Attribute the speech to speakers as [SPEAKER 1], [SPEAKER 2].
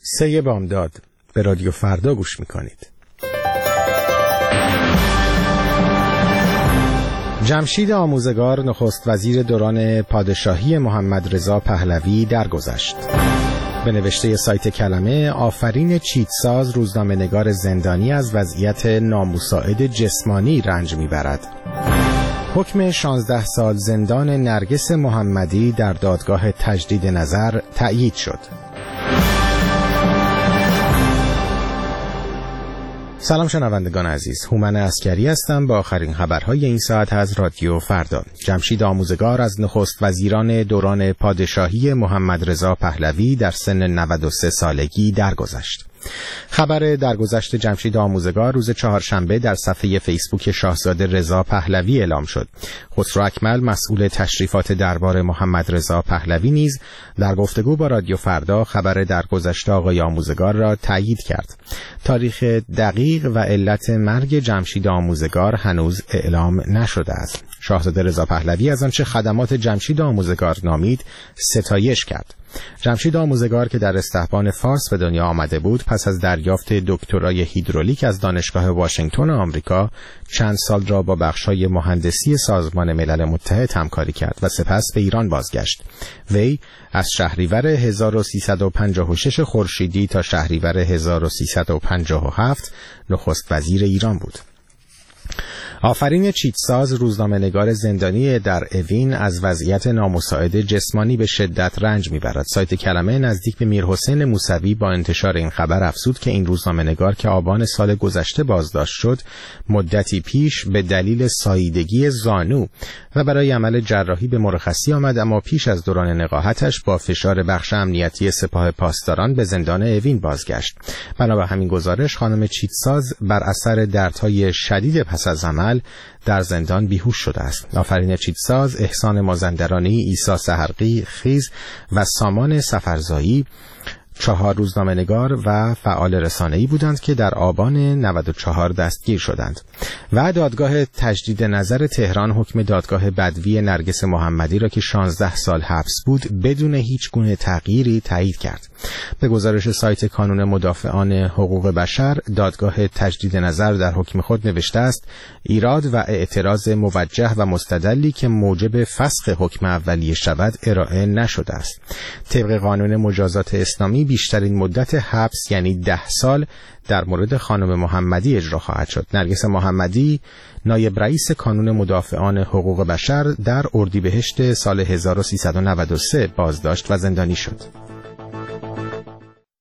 [SPEAKER 1] 3 بامداد به رادیو فردا گوش میکنید. جمشید آموزگار نخست وزیر دوران پادشاهی محمد رضا پهلوی درگذشت. به نوشته سایت کلمه، آفرین چیتساز روزنامه‌نگار زندانی از وضعیت نامساعد جسمانی رنج میبرد. حکم 16 سال زندان نرگس محمدی در دادگاه تجدید نظر تأیید شد. سلام شنوندگان عزیز، هومن عسکری هستم با آخرین خبرهای این ساعت از رادیو فردا. جمشید آموزگار از نخست وزیران دوران پادشاهی محمد رضا پهلوی در سن 93 سالگی درگذشت. خبر درگذشت جمشید آموزگار روز چهارشنبه در صفحه فیسبوک شاهزاده رضا پهلوی اعلام شد. خسرو اکمل مسئول تشریفات دربار محمد رضا پهلوی نیز در گفتگو با رادیو فردا خبر درگذشت آقای آموزگار را تایید کرد. تاریخ دقیق و علت مرگ جمشید آموزگار هنوز اعلام نشده است. شاهزاده رضا پهلوی از آنچه خدمات جمشید آموزگار نامید ستایش کرد. جمشید آموزگار که در استحبان فارس به دنیا آمده بود، پس از دریافت دکترای هیدرولیک از دانشگاه واشنگتن آمریکا چند سال را با بخش‌های مهندسی سازمان ملل متحد همکاری کرد و سپس به ایران بازگشت. وی از شهریور 1356 خورشیدی تا شهریور 1357 نخست وزیر ایران بود. آفرین چیتساز روزنامه‌نگار زندانی در اوین از وضعیت نامساعد جسمانی به شدت رنج می‌برد. سایت کلمه نزدیک به میرحسین موسوی با انتشار این خبر افزود که این روزنامه‌نگار که آبان سال گذشته بازداشت شد، مدتی پیش به دلیل ساییدگی زانو و برای عمل جراحی به مرخصی آمد، اما پیش از دوران نقاهتش با فشار بخش امنیتی سپاه پاسداران به زندان اوین بازگشت. بنا به همین گزارش خانم چیتساز بر اثر دردهای شدید پس از عمل در زندان بیهوش شده است. آفرین چیتساز، احسان مازندرانی، عیسی سحرقی خیز و سامان سفرزایی 4 روزنامه‌نگار و فعال رسانه‌ای بودند که در آبان 94 دستگیر شدند. و دادگاه تجدید نظر تهران حکم دادگاه بدوی نرگس محمدی را که 16 سال حبس بود بدون هیچ گونه تغییری تایید کرد. به گزارش سایت کانون مدافعان حقوق بشر، دادگاه تجدید نظر در حکم خود نوشته است ایراد و اعتراض موجه و مستدلی که موجب فسخ حکم اولیه شود ارائه نشده است. طبق قانون مجازات اسلامی بیشترین مدت حبس یعنی 10 سال در مورد خانم محمدی اجرا خواهد شد. نرگس محمدی نایب رئیس کانون مدافعان حقوق بشر در اردیبهشت سال 1393 بازداشت و زندانی شد.